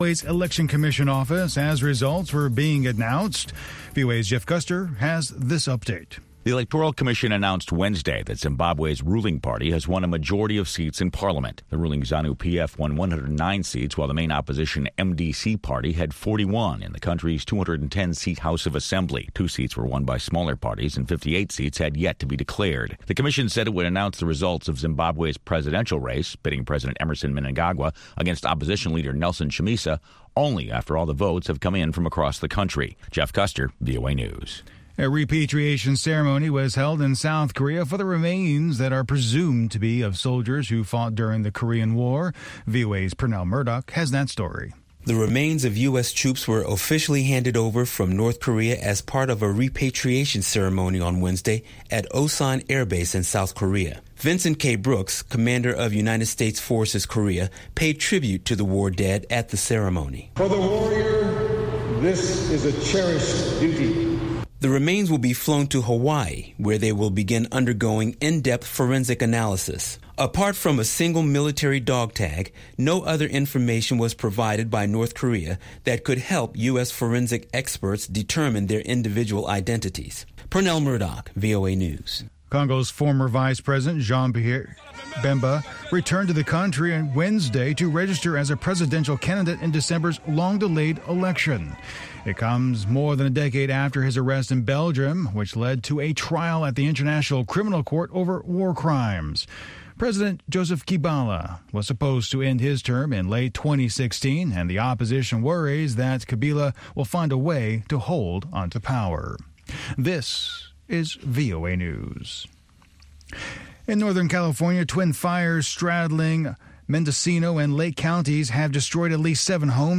Election Commission office as results were being announced. VOA's Jeff Custer has this update. The Electoral Commission announced Wednesday that Zimbabwe's ruling party has won a majority of seats in parliament. The ruling ZANU-PF won 109 seats, while the main opposition MDC party had 41 in the country's 210-seat House of Assembly. 2 seats were won by smaller parties, and 58 seats had yet to be declared. The commission said it would announce the results of Zimbabwe's presidential race, pitting President Emmerson Mnangagwa against opposition leader Nelson Chamisa, only after all the votes have come in from across the country. Jeff Custer, VOA News. A repatriation ceremony was held in South Korea for the remains that are presumed to be of soldiers who fought during the Korean War. VOA's Pernell Murdoch has that story. The remains of U.S. troops were officially handed over from North Korea as part of a repatriation ceremony on Wednesday at Osan Air Base in South Korea. Vincent K. Brooks, commander of United States Forces Korea, paid tribute to the war dead at the ceremony. For the warrior, this is a cherished duty. The remains will be flown to Hawaii, where they will begin undergoing in-depth forensic analysis. Apart from a single military dog tag, no other information was provided by North Korea that could help U.S. forensic experts determine their individual identities. Pernell Murdoch, VOA News. Congo's former Vice President Jean-Pierre Bemba returned to the country on Wednesday to register as a presidential candidate in December's long-delayed election. It comes more than a decade after his arrest in Belgium, which led to a trial at the International Criminal Court over war crimes. President Joseph Kabila was supposed to end his term in late 2016, and the opposition worries that Kabila will find a way to hold onto power. This is VOA News. In Northern California, twin fires straddling Mendocino and Lake counties have destroyed at least 7 homes.